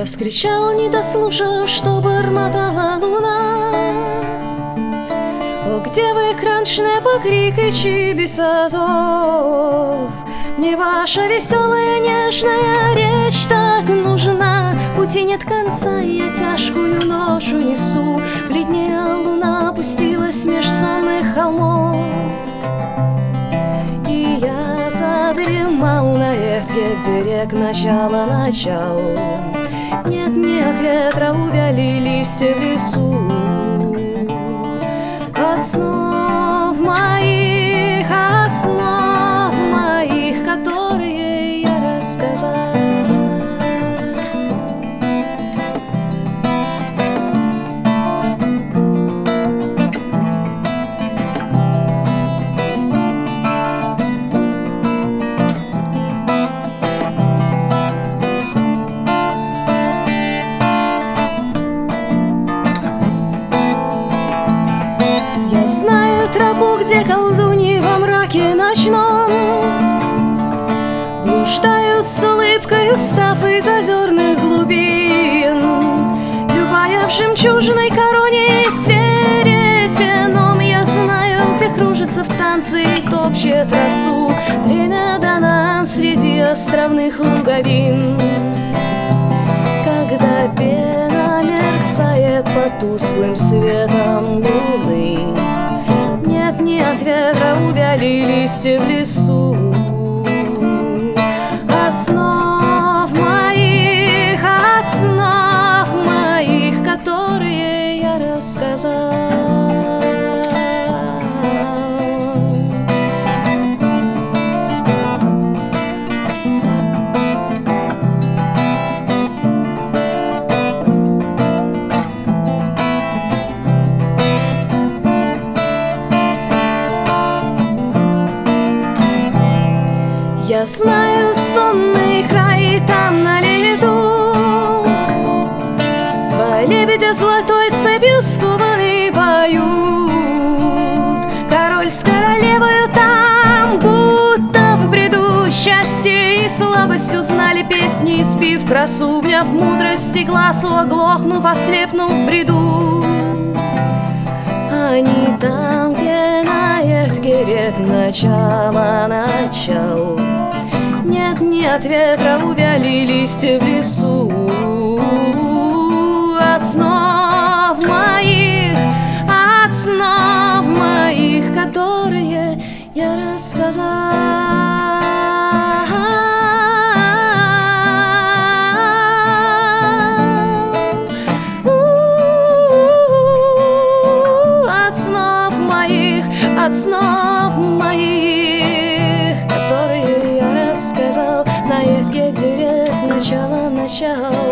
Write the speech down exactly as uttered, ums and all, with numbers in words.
Я вскричал, не дослушав, что бормотала луна. О, где вы, краншне покрикичи без азов? Мне ваша веселая нежная речь так нужна. Пути нет конца, я тяжкую ношу несу. Бледнее луна опустилась меж сонных холмов, и я задремал на ветке, где рек начало начал. Нет, нет ветра, увяли листья в лесу. От снов моих, от снов моих, которые я рассказал. Я знаю тропу, где колдуньи во мраке ночном блуждают с улыбкой, встав из озерных глубин. Любая в жемчужной короне из веретеном. Я знаю, где кружится в танце и топчет росу. Время дано среди островных луговин, когда пена мерцает под тусклым светом луны. Нет, нет ветра, увяли листья в лесу. От снов моих, от снов моих, которые я рассказал. Я знаю сонный край там на льду. Два лебедя золотой цепью скованные поют. Король с королевою там будто в бреду. Счастье и слабость узнали песни, спив красу, вняв мудрости глазу, оглохнув, ослепнув в бреду. Они там, где на ветке рек начало начал. Нет, нет ветра, увяли листья в лесу. От снов моих, от снов моих, которые я рассказал. От снов моих, от снов моих, которые я рассказал на ветке, где рек начало начал.